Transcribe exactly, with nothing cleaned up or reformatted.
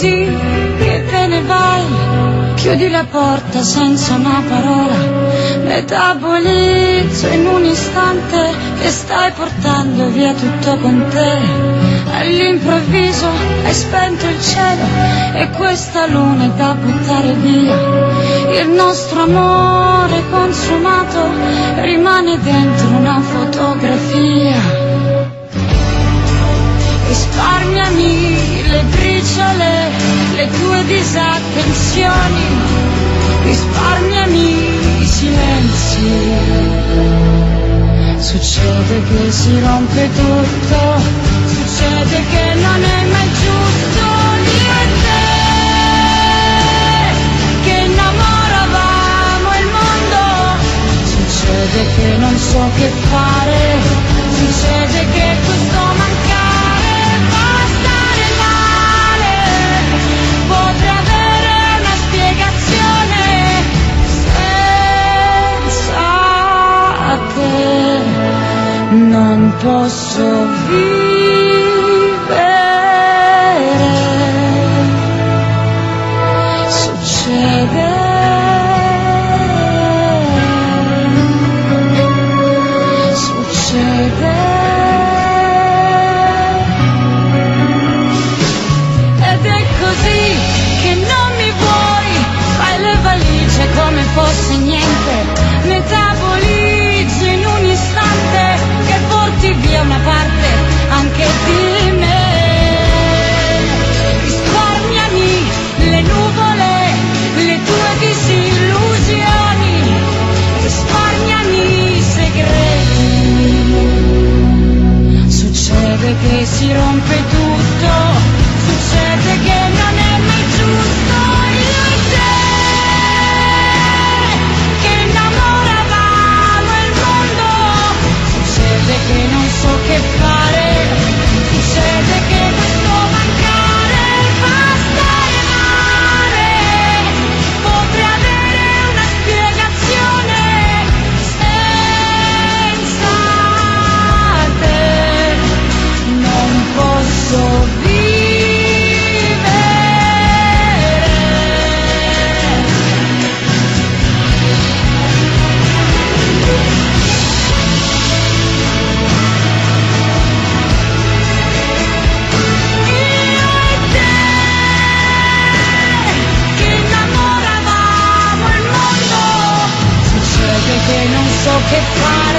così che te ne vai, chiudi la porta senza una parola, metabolizzo in un istante che stai portando via tutto con te. All'improvviso hai spento il cielo e questa luna è da buttare via. Il nostro amore consumato rimane dentro una fotografia. Risparmiami le briciole, le tue disattenzioni, risparmiami i silenzi. Succede che si rompe tutto, succede che non è mai giusto. Io e te, che innamoravamo il mondo, succede che non so che fare, succede che questo mancare fa stare male. Potrei avere una spiegazione senza te, non posso vivere. Succede, succede, ed è così che non mi vuoi, fai le valigie come fosse niente, metabolizzi in un istante che porti via una parte anche di me. Risparmiami le nuvole, le tue disillusioni, risparmiami i segreti. Succede che si rompe tutto, succede che non è mai giusto. Io e te, che innamoravamo il mondo, succede che non so che fare, succede che questo mancare fa stare male. Potrei avere una spiegazione senza te, non posso vivere. Io e te, che innamoravamo il mondo, succede che non so che fare.